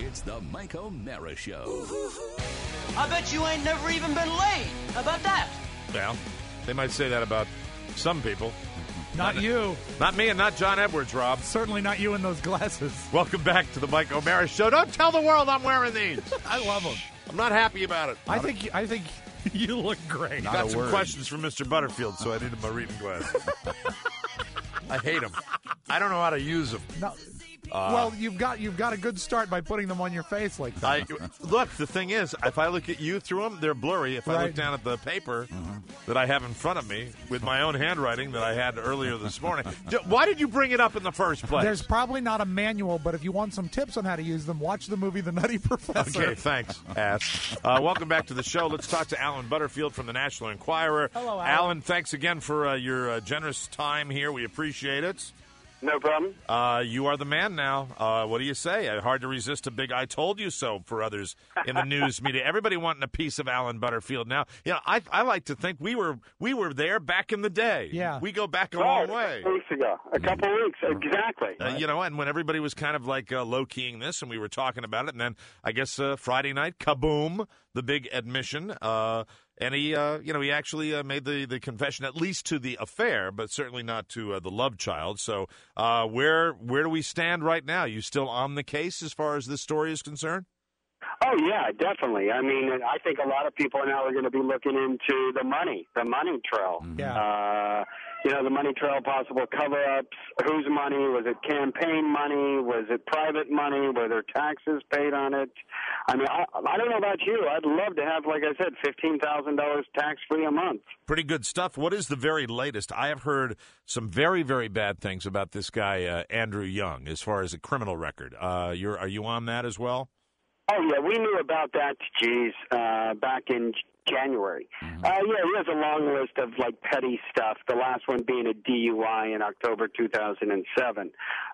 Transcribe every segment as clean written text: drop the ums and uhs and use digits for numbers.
It's the Mike O'Mara Show. I bet you ain't never even been laid. How about that? Well, they might say that about some people. Not you. Not me and not John Edwards, Rob. Certainly not you in those glasses. Welcome back to the Mike O'Mara Show. Don't tell the world I'm wearing these. I love them. I'm not happy about it. I think you look great. Got some questions from Mr. Butterfield, so I needed my reading glasses. I hate them. I don't know how to use them. No. Well, you've got a good start by putting them on your face like that. Look, the thing is, if I look at you through them, they're blurry. If I look down at the paper that I have in front of me with my own handwriting that I had earlier this morning, why did you bring it up in the first place? There's probably not a manual, but if you want some tips on how to use them, watch the movie The Nutty Professor. Okay, thanks, ass. Welcome back to the show. Let's talk to Alan Butterfield from the National Enquirer. Hello, Alan, thanks again for your generous time here. We appreciate it. No problem. You are the man now. What do you say? Hard to resist a big "I told you so" for others in the news media. Everybody wanting a piece of Alan Butterfield now. You know, I like to think we were there back in the day. Yeah, we go back a long way. A couple weeks, exactly. You know, and when everybody was kind of like low-keying this, and we were talking about it, and then I guess Friday night, kaboom, the big admission. And he actually made the confession, at least to the affair, but certainly not to the love child. So where do we stand right now? You still on the case as far as this story is concerned? Oh, yeah, definitely. I mean, I think a lot of people now are going to be looking into the money trail. Yeah. The money trail, possible cover-ups, whose money, was it campaign money, was it private money, were there taxes paid on it? I mean, I don't know about you. I'd love to have, like I said, $15,000 tax-free a month. Pretty good stuff. What is the very latest? I have heard some very, very bad things about this guy, Andrew Young, as far as a criminal record. Are you on that as well? Oh, yeah, we knew about that, back in January. He has a long list of, petty stuff, the last one being a DUI in October 2007.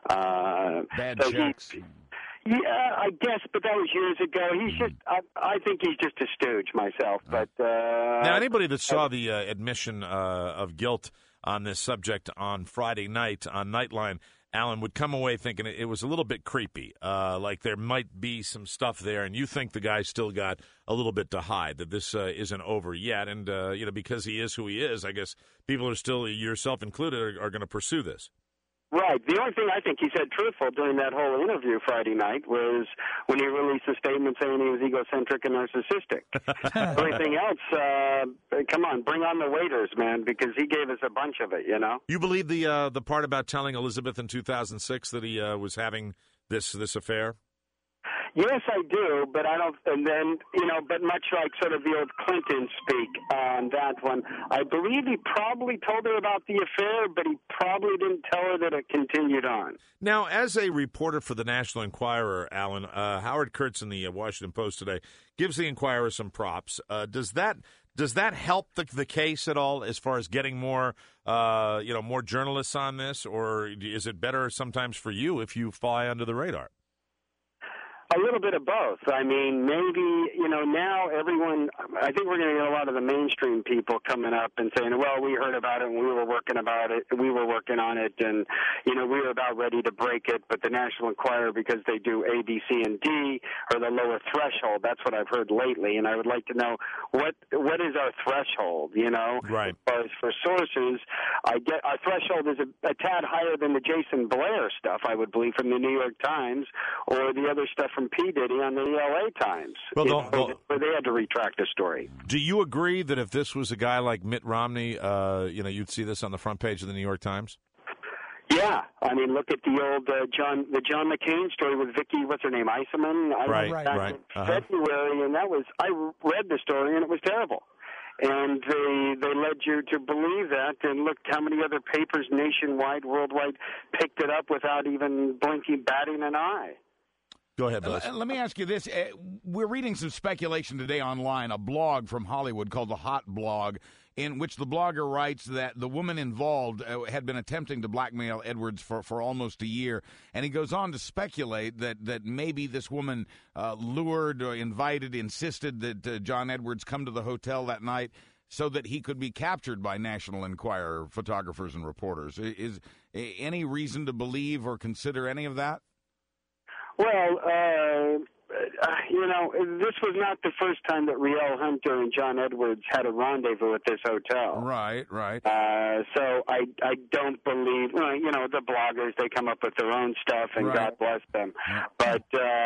Bad checks. Yeah, I guess, but that was years ago. He's just, I think he's just a stooge myself. But now, anybody that saw the admission of guilt on this subject on Friday night on Nightline, Alan, would come away thinking it was a little bit creepy, like there might be some stuff there, and you think the guy still got a little bit to hide, that this isn't over yet, and, because he is who he is, I guess people are still, yourself included, are going to pursue this. Right. The only thing I think he said truthful during that whole interview Friday night was when he released a statement saying he was egocentric and narcissistic. Everything else, come on, bring on the waiters, man, because he gave us a bunch of it, you know? You believe the part about telling Elizabeth in 2006 that he was having this affair? Yes, I do, but I don't, and then, but much like sort of the old Clinton speak on that one, I believe he probably told her about the affair, but he probably didn't tell her that it continued on. Now, as a reporter for the National Enquirer, Alan, Howard Kurtz in the Washington Post today gives the Enquirer some props. Does that help the case at all as far as getting more, more journalists on this, or is it better sometimes for you if you fly under the radar? A little bit of both. I mean, maybe, now everyone, I think we're going to get a lot of the mainstream people coming up and saying, well, we heard about it and we were working on it and, we were about ready to break it, but the National Enquirer, because they do A, B, C, and D, are the lower threshold. That's what I've heard lately, and I would like to know what is our threshold, Right. As for sources, our threshold is a tad higher than the Jason Blair stuff, I would believe, from the New York Times, or the other stuff from P. Diddy on the LA Times, where they had to retract the story. Do you agree that if this was a guy like Mitt Romney, you'd see this on the front page of the New York Times? Yeah, I mean, look at the old John McCain story with Vicky, what's her name, Eisenman? Right. February, and I read the story, and it was terrible. And they led you to believe that, and look how many other papers nationwide, worldwide, picked it up without even batting an eye. Go ahead, Buzz. Let me ask you this. We're reading some speculation today online, a blog from Hollywood called The Hot Blog, in which the blogger writes that the woman involved had been attempting to blackmail Edwards for almost a year. And he goes on to speculate that maybe this woman lured or invited, insisted that John Edwards come to the hotel that night so that he could be captured by National Enquirer photographers and reporters. Is any reason to believe or consider any of that? Well, this was not the first time that Riel Hunter and John Edwards had a rendezvous at this hotel. Right. So I don't believe, the bloggers, they come up with their own stuff, and Right. God bless them. Yeah. But,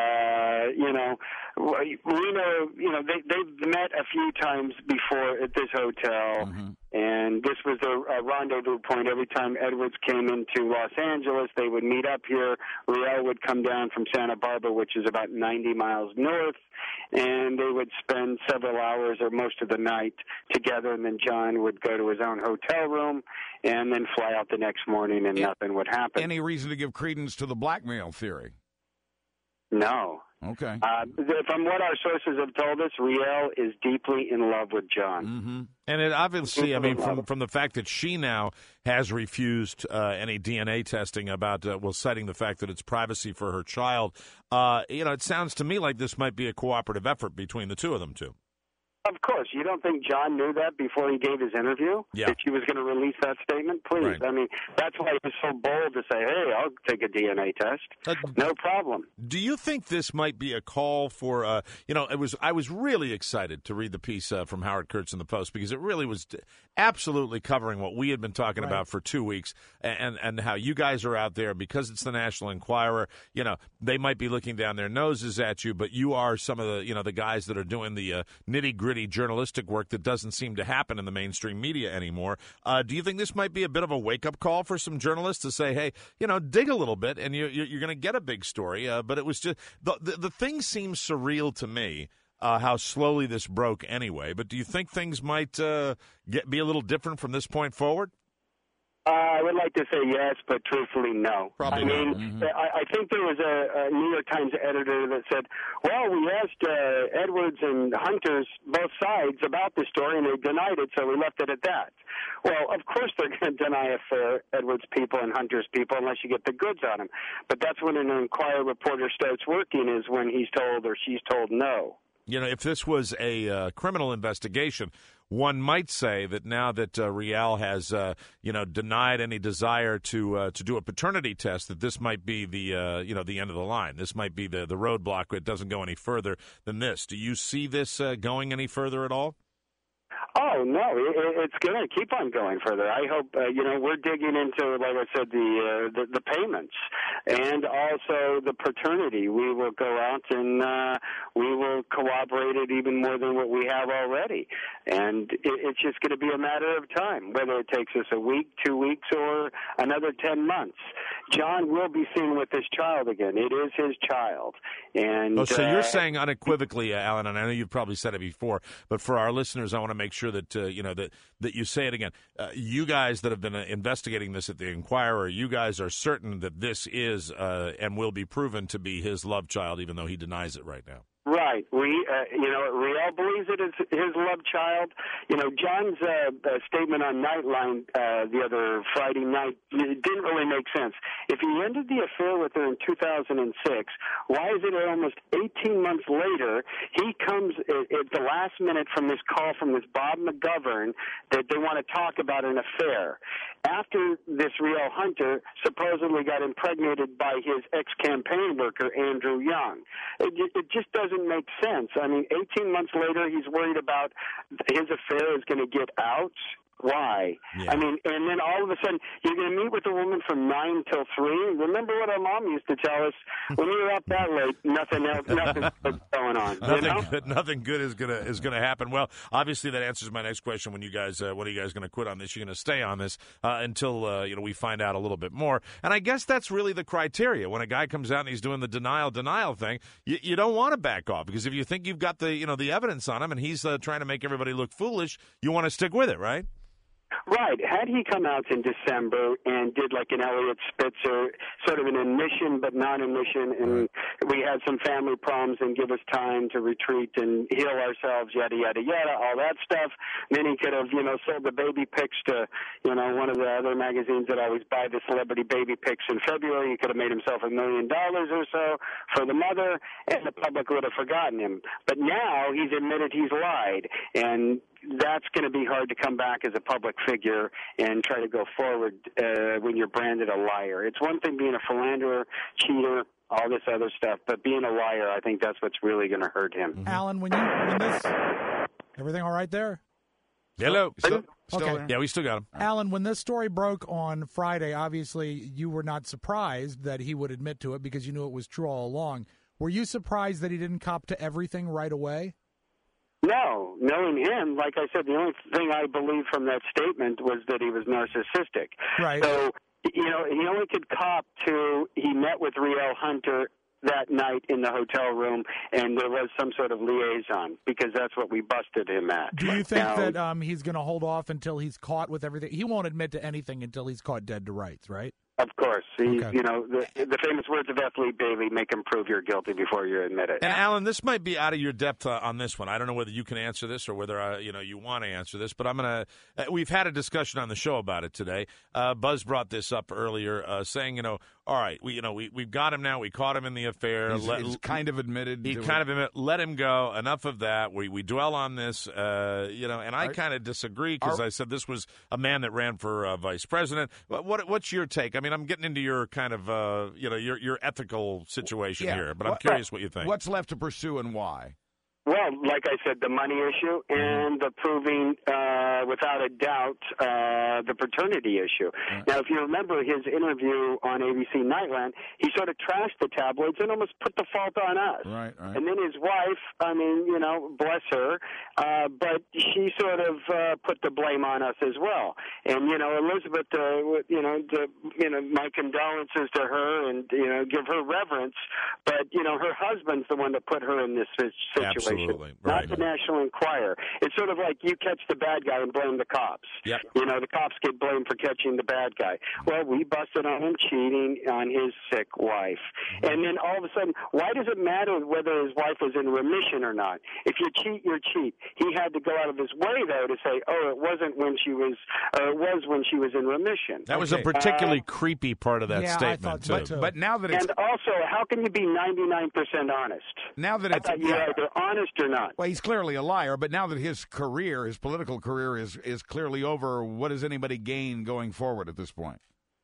we know, they've met a few times before at this hotel, and this was a rendezvous point. Every time Edwards came into Los Angeles, they would meet up here. Riel would come down from Santa Barbara, which is about 90 miles north, and they would spend several hours or most of the night together, and then John would go to his own hotel room and then fly out the next morning, and nothing would happen. Any reason to give credence to the blackmail theory? No. Okay. From what our sources have told us, Riel is deeply in love with John. Mm-hmm. And it obviously, from the fact that she now has refused any DNA testing about, citing the fact that it's privacy for her child, it sounds to me like this might be a cooperative effort between the two of them, too. Of course. You don't think John knew that before he gave his interview? Yeah. That she was going to release that statement? Please. Right. I mean, that's why he was so bold to say, hey, I'll take a DNA test. No problem. Do you think this might be a call for, I was really excited to read the piece from Howard Kurtz in the Post, because it really was absolutely covering what we had been talking about for 2 weeks, and how you guys are out there, because it's the National Enquirer, they might be looking down their noses at you, but you are some of the, the guys that are doing the nitty-gritty journalistic work that doesn't seem to happen in the mainstream media anymore. Do you think this might be a bit of a wake-up call for some journalists to say, hey, dig a little bit and you're going to get a big story? But it was just the thing seems surreal to me, how slowly this broke anyway. But do you think things might be a little different from this point forward? I would like to say yes, but truthfully, no. Probably I mean, not. Mm-hmm. I think there was a New York Times editor that said, well, we asked Edwards and Hunter's both sides about the story, and they denied it, so we left it at that. Well, of course they're going to deny it for Edwards' people and Hunter's people unless you get the goods on them. But that's when an Enquirer reporter starts working, is when he's told or she's told no. If this was a criminal investigation, one might say that now that Riel has, denied any desire to do a paternity test, that this might be the end of the line. This might be the roadblock. It doesn't go any further than this. Do you see this going any further at all? Oh, no, it's going to keep on going further. I hope, we're digging into, like I said, the payments and also the paternity. We will go out and we will corroborate it even more than what we have already. And it's just going to be a matter of time, whether it takes us a week, 2 weeks, or another 10 months. John will be seen with this child again. It is his child. And so you're saying unequivocally, Alan, and I know you've probably said it before, but for our listeners, I want to make sure that that you say it again. You guys that have been investigating this at the Enquirer, you guys are certain that this is and will be proven to be his love child, even though he denies it right now. Right. Riel believes it is his love child. John's statement on Nightline the other Friday night didn't really make sense. If he ended the affair with her in 2006, why is it almost 18 months later he comes at the last minute from this call from this Bob McGovern that they want to talk about an affair? After this Riel Hunter supposedly got impregnated by his ex-campaign worker, Andrew Young. It just doesn't make sense. I mean, 18 months later, he's worried about his affair is going to get out. Why? Yeah. I mean, and then all of a sudden, you're going to meet with a woman from 9 till 3. Remember what our mom used to tell us? When you're up that late, nothing's going on. Nothing good is gonna happen. Well, obviously that answers my next question. When are you guys going to quit on this? You're going to stay on this until we find out a little bit more. And I guess that's really the criteria. When a guy comes out and he's doing the denial thing, you don't want to back off, because if you think you've got the evidence on him and he's trying to make everybody look foolish, you want to stick with it, right? Right. Had he come out in December and did like an Elliot Spitzer, sort of an admission but non-admission, and we had some family problems and give us time to retreat and heal ourselves, yada, yada, yada, all that stuff, then he could have, sold the baby pics to, one of the other magazines that always buy the celebrity baby pics in February. He could have made himself $1 million or so for the mother, and the public would have forgotten him. But now he's admitted he's lied, and that's going to be hard to come back as a public figure and try to go forward when you're branded a liar. It's one thing being a philanderer, cheater, all this other stuff. But being a liar, I think that's what's really going to hurt him. Mm-hmm. Alan, when this, everything all right there? Hello. Still Okay. there? Yeah, we still got him. Alan, when this story broke on Friday, obviously you were not surprised that he would admit to it because you knew it was true all along. Were you surprised that he didn't cop to everything right away? No, knowing him, like I said, the only thing I believe from that statement was that he was narcissistic. Right. So, he only could cop to he met with Riel Hunter that night in the hotel room, and there was some sort of liaison, because that's what we busted him at. Do you think Now, that he's going to hold off until he's caught with everything? He won't admit to anything until he's caught dead to rights, right? Of course. Okay. The famous words of F. Lee Bailey, make him prove you're guilty before you admit it. And Alan, this might be out of your depth on this one. I don't know whether you can answer this or whether you want to answer this, but I'm gonna. We've had a discussion on the show about it today. Buzz brought this up earlier, saying, all right, we've got him now. We caught him in the affair. He's kind of admitted. He kind of admitted. Let him go. Enough of that. We dwell on this, and I kind of disagree because I said this was a man that ran for vice president. What's your take? I mean, I'm getting into your kind of your ethical situation here, but I'm curious what you think. What's left to pursue and why? Well, like I said, the money issue and the proving, without a doubt, the paternity issue. Now, if you remember his interview on ABC Nightline, he sort of trashed the tabloids and almost put the fault on us. Right. And then his wife, bless her, but she sort of put the blame on us as well. And, Elizabeth, my condolences to her and, give her reverence. But, her husband's the one that put her in this situation. Absolutely. Not Right. the National Enquirer. It's sort of like you catch the bad guy and blame the cops. Yep. The cops get blamed for catching the bad guy. Well, we busted on him cheating on his sick wife. And then all of a sudden, why does it matter whether his wife was in remission or not? If you cheat, you cheat. He had to go out of his way, though, to say, it wasn't when she was, it was when she was in remission. That was a particularly creepy part of that yeah, statement, I thought so, too. But now that it's And also, how can you be 99% honest? now that I it's thought you're either honest or not. well, he's clearly a liar. But now that his political career is clearly over, what does anybody gain going forward at this point?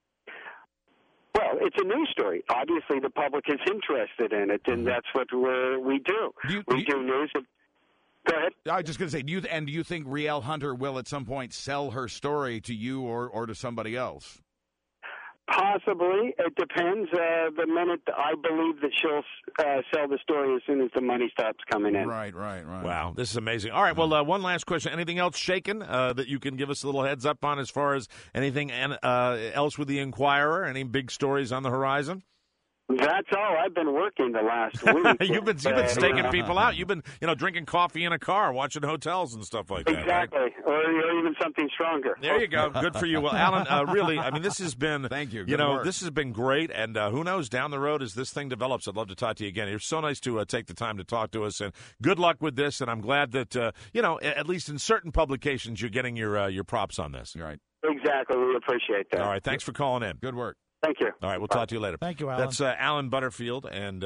Well, it's a news story. Obviously, the public is interested in it, and that's what we do. We do news. Go ahead. I was just going to say, do you think Riel Hunter will at some point sell her story to you or to somebody else? Possibly. It depends. The minute I believe that she'll sell the story as soon as the money stops coming in. Right. Wow, this is amazing. All right, well, one last question. Anything else shaken that you can give us a little heads up on as far as anything else with the Enquirer? Any big stories on the horizon? That's all. I've been working the last week. You've been staking people out. You've been drinking coffee in a car, watching hotels and stuff like that. Exactly, right? or even something stronger. There you go. Good for you. Well, Alan, really, I mean, this has been. Thank you. You know, work. this has been great, and who knows down the road as this thing develops. I'd love to talk to you again. It's so nice to take the time to talk to us, and good luck with this. And I'm glad that at least in certain publications, you're getting your props on this. Right. Exactly. We appreciate that. All right. Thanks for calling in. Good work. Thank you. All right, we'll talk to you later. Thank you, Alan. That's Alan Butterfield, and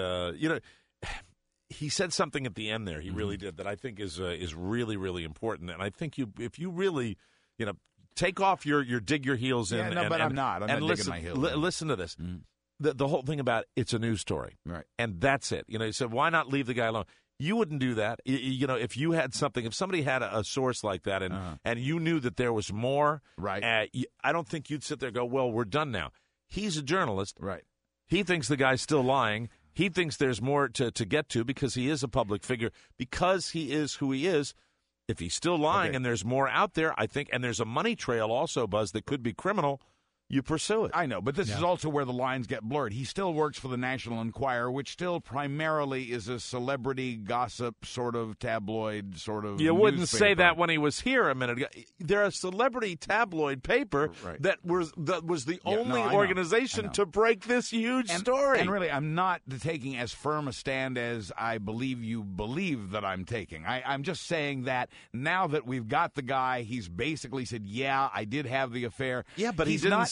he said something at the end there. He really did that I think is really, really important. And I think if you really take off your dig your heels in. Yeah, no, but I'm not. I'm not digging my heels in. Listen to this. The whole thing about it's a news story, right? And that's it. You said why not leave the guy alone? You wouldn't do that. If you had something, if somebody had a source like that, and you knew that there was more, right? I don't think you'd sit there and go, well, we're done now. He's a journalist. Right. He thinks the guy's still lying. He thinks there's more to get to because he is a public figure, because he is who he is. If he's still lying and there's more out there, I think, and there's a money trail also, Buzz, that could be criminal, you pursue it. I know, but this is also where the lines get blurred. He still works for the National Enquirer, which still primarily is a celebrity gossip sort of tabloid sort of You wouldn't newspaper. say that when he was here a minute ago. They're a celebrity tabloid paper that was the only organization to break this huge story. And really, I'm not taking as firm a stand as I believe you believe that I'm taking. I'm just saying that now that we've got the guy, he's basically said, yeah, I did have the affair. Yeah, but he's he didn't not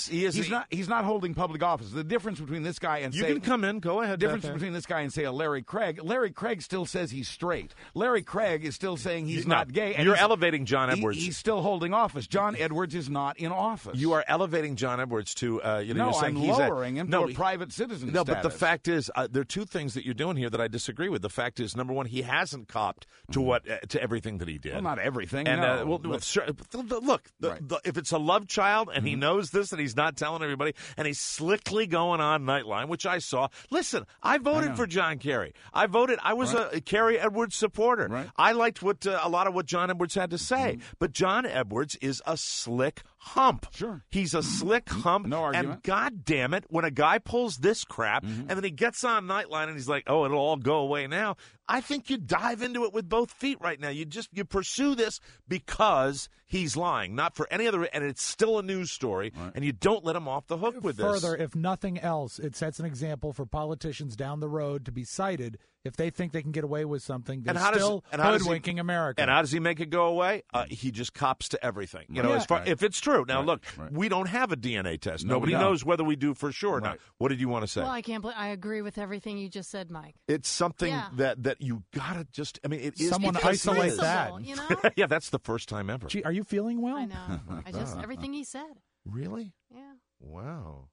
He's not holding public office. The difference between this guy and You can come in. Go ahead. difference between this guy and say a Larry Craig. Larry Craig still says he's straight. Larry Craig is still saying he's not gay. And you're elevating John Edwards. He's still holding office. John Edwards is not in office. You are elevating John Edwards to you're saying I'm he's lowering him to a private citizen No, status. but the fact is, there are two things that you're doing here that I disagree with. The fact is, number one, he hasn't copped to to everything that he did. Well, not everything. And no. look, if it's a love child and he knows this and he's not telling everybody, and he's slickly going on Nightline, which I saw. Listen, I voted for John Kerry. I was a Kerry Edwards supporter. Right. I liked a lot of what John Edwards had to say. But John Edwards is a slick hump. Sure. He's a slick hump. No argument. And God damn it, when a guy pulls this crap and then he gets on Nightline and he's like, oh, it'll all go away now. I think you dive into it with both feet right now. You pursue this because he's lying, not for any other, and it's still a news story, and you don't let him off the hook with this. Further, if nothing else, it sets an example for politicians down the road to be cited if they think they can get away with something. They're still hoodwinking America. And how does he make it go away? He just cops to everything. If it's true. Now, look, we don't have a DNA test. Nobody knows whether we do for sure or not. What did you want to say? Well, I agree with everything you just said, Mike. It's something that you gotta just. I mean, it is. Someone isolate that. You know? Yeah, that's the first time ever. Gee, are you feeling well? I know. Everything he said. Really? Yeah. Wow.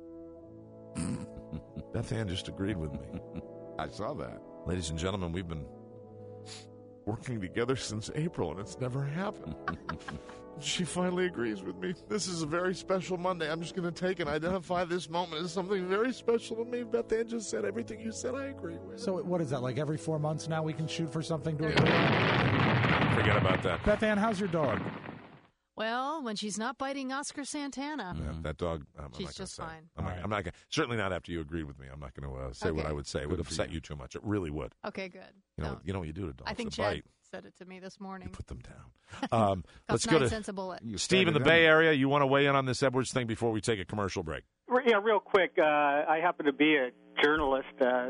Beth Ann just agreed with me. I saw that. Ladies and gentlemen, we've been working together since April, and it's never happened. She finally agrees with me. This is a very special Monday. I'm just going to take and identify this moment as something very special to me. Beth Ann just said everything you said I agree with. So what is that, like every 4 months now we can shoot for something to agree on? Forget about that. Beth Ann, how's your dog? Well, when she's not biting Oscar Santana. That dog, she's just fine. I'm not going. Certainly not after you agreed with me. I'm not going to say what I would say. It would upset you too much. It really would. Okay, good. You know what you do to dogs. I think Chad said it to me this morning. You put them down. Let's go to bullet. Steve in the Bay Area. You want to weigh in on this Edwards thing before we take a commercial break? Yeah, real quick. I happen to be a journalist,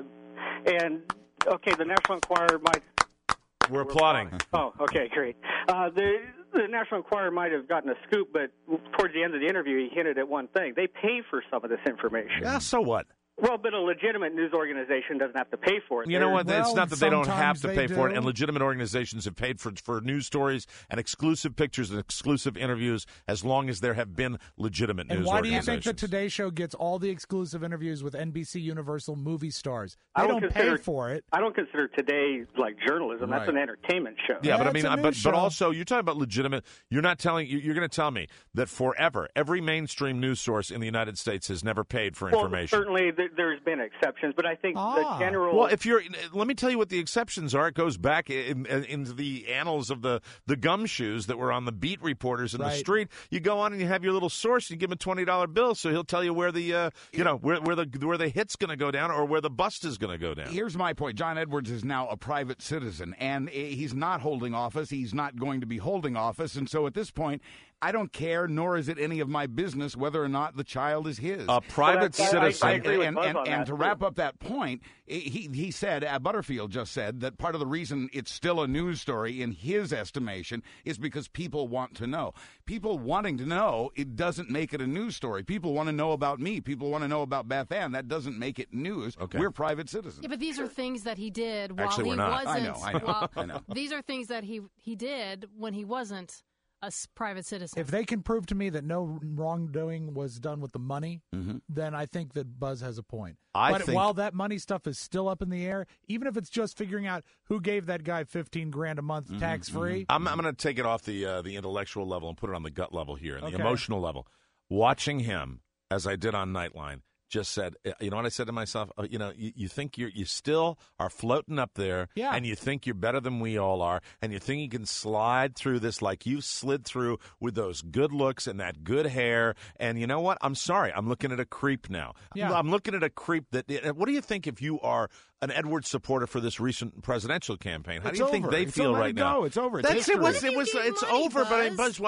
and the National Enquirer might. We're applauding. Oh, okay, great. The National Enquirer might have gotten a scoop, but towards the end of the interview, he hinted at one thing. They pay for some of this information. Yeah, so what? Well, but a legitimate news organization doesn't have to pay for it. You know what? Well, it's not that they don't have to pay for it, do. and legitimate organizations have paid for news stories and exclusive pictures and exclusive interviews as long as there have been legitimate news organizations. And why do you organizations. think the Today Show gets all the exclusive interviews with NBC Universal movie stars? They don't pay for it. I don't consider Today like journalism. That's an entertainment show. Yeah, but I That's a mean, news but show. also you're talking about legitimate. You're not telling. You're going to tell me that forever every mainstream news source in the United States has never paid for information. Well, certainly there's been exceptions, but I think the general. Well, let me tell you what the exceptions are. It goes back into the annals of the gumshoes that were on the beat reporters in the street. You go on and you have your little source. You give him a $20 bill, so he'll tell you where the where the hit's going to go down or where the bust is going to go down. Here's my point. John Edwards is now a private citizen, and he's not holding office. He's not going to be holding office, and so at this point, I don't care, nor is it any of my business whether or not the child is his. A private citizen. I agree with Buzz on that, and to wrap up that point, he said, Butterfield just said, that part of the reason it's still a news story in his estimation is because people want to know. People wanting to know, it doesn't make it a news story. People want to know about me. People want to know about Beth Ann. That doesn't make it news. Okay. We're private citizens. Yeah, but these are things that he did while Actually, he we're not. wasn't. I know. These are things that he did when he wasn't a private citizen. If they can prove to me that no wrongdoing was done with the money, then I think that Buzz has a point. But while that money stuff is still up in the air, even if it's just figuring out who gave that guy $15,000 a month tax free, I'm going to take it off the intellectual level and put it on the gut level here and the emotional level. Watching him, as I did on Nightline, just said, you know what I said to myself? You think you still are floating up there, and you think you're better than we all are, and you think you can slide through this like you slid through with those good looks and that good hair. And you know what? I'm sorry. I'm looking at a creep now. Yeah. I'm looking at a creep that. What do you think if you are an Edwards supporter for this recent presidential campaign? How do you think they feel right now? It's over. It's history. It's over. But I mean, Buzz,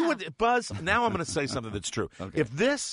Buzz. Now I'm going to say something that's true. Okay.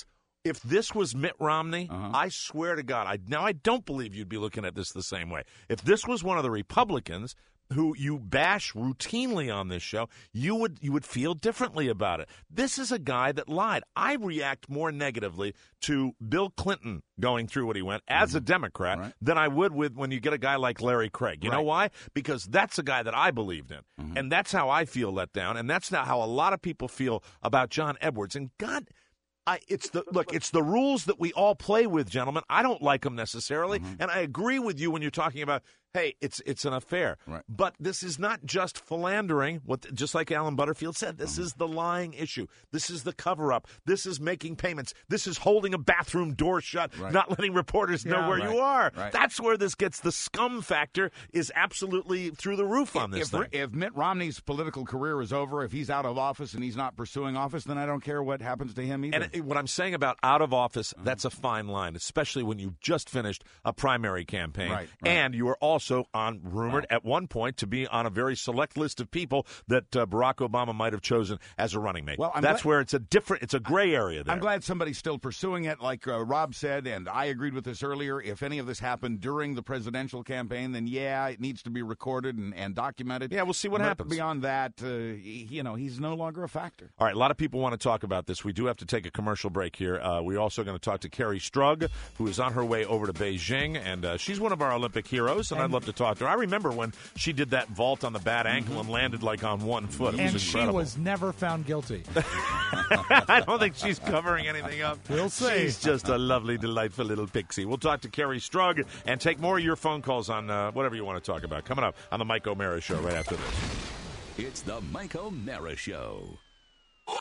If this was Mitt Romney, I swear to God, I don't believe you'd be looking at this the same way. If this was one of the Republicans, who you bash routinely on this show, you would feel differently about it. This is a guy that lied. I react more negatively to Bill Clinton going through what he went as a Democrat than I would with when you get a guy like Larry Craig. You know why? Because that's a guy that I believed in, and that's how I feel let down, and that's not how a lot of people feel about John Edwards. And God, it's the rules that we all play with, gentlemen. I don't like them necessarily, and I agree with you when you're talking about, hey, it's an affair. Right. But this is not just philandering. Just like Alan Butterfield said, this is the lying issue. This is the cover-up. This is making payments. This is holding a bathroom door shut, not letting reporters know where you are. Right. That's where this gets. The scum factor is absolutely through the roof on this thing. If Mitt Romney's political career is over, if he's out of office and he's not pursuing office, then I don't care what happens to him either. And what I'm saying about out of office, that's a fine line, especially when you just finished a primary campaign, and you are also rumored at one point to be on a very select list of people that Barack Obama might have chosen as a running mate. Well, that's where it's a gray area there. I'm glad somebody's still pursuing it, like Rob said, and I agreed with this earlier. If any of this happened during the presidential campaign, then it needs to be recorded and documented. Yeah, we'll see what happens. Beyond that, he's no longer a factor. All right, a lot of people want to talk about this. We do have to take a commercial break here. We're also going to talk to Kerri Strug, who is on her way over to Beijing, and she's one of our Olympic heroes, and I'd love to talk to her. I remember when she did that vault on the bad ankle and landed like on one foot. It was incredible. She was never found guilty. I don't think she's covering anything up. We'll see. She's just a lovely, delightful little pixie. We'll talk to Kerri Strug and take more of your phone calls on whatever you want to talk about. Coming up on the Mike O'Mara Show right after this. It's the Mike O'Mara Show.